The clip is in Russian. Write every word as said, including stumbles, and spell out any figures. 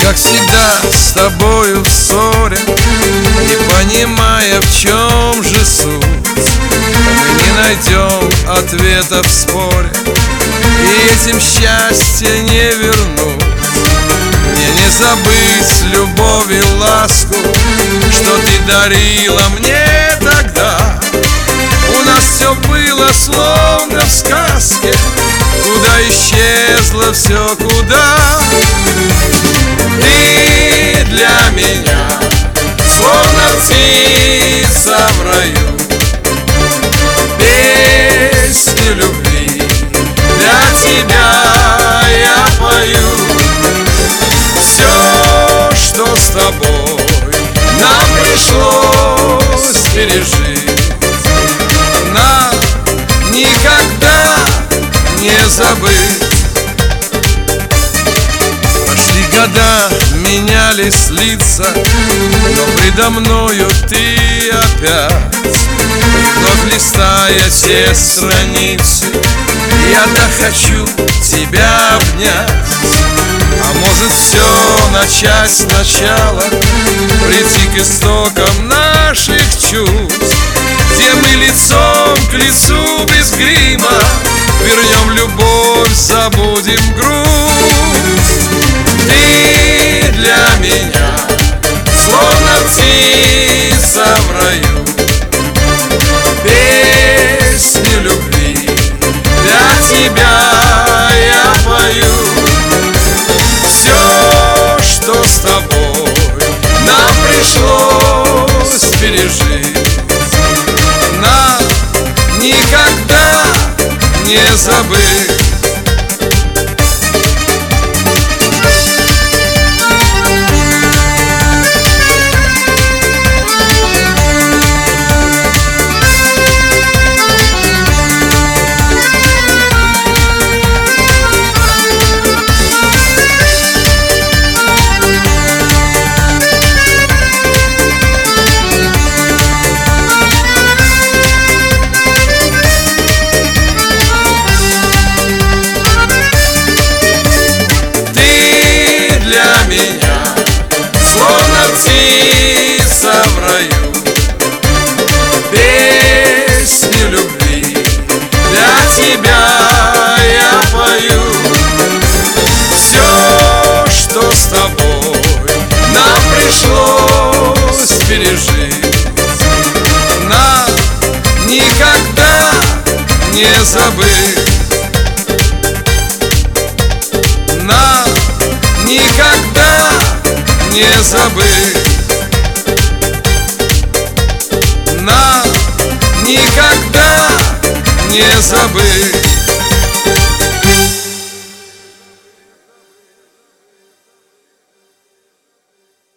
как всегда, с тобою в ссоре, не понимая, в чем же суть. Мы не найдем ответа в споре, и этим счастье не вернуть. Мне не забыть любовь и ласку, что ты дарила мне тогда. У нас все было словно в сказке, куда исчезло все, куда. Ты для меня словно птица в раю, песню любви для тебя я пою. Все, что с тобой нам пришлось пережить, нам никогда не забыть. Прошли года, менялись лица, но предо мною ты опять. Вновь листая все страницы, я-то хочу тебя обнять. А может все начать сначала, прийти к истокам наших чувств, где мы лицом к лицу без грима вернем любовь, забудем грусть. Ты для меня словно птица в раю, песню любви для тебя я пою. Все, что с тобой нам пришлось пережить, нам никогда не забыть. Птица в раю, песню любви для тебя я пою. Все, что с тобой нам пришлось пережить, нам никогда не забыть. Нам никогда не забыть. Нам никогда не забыть.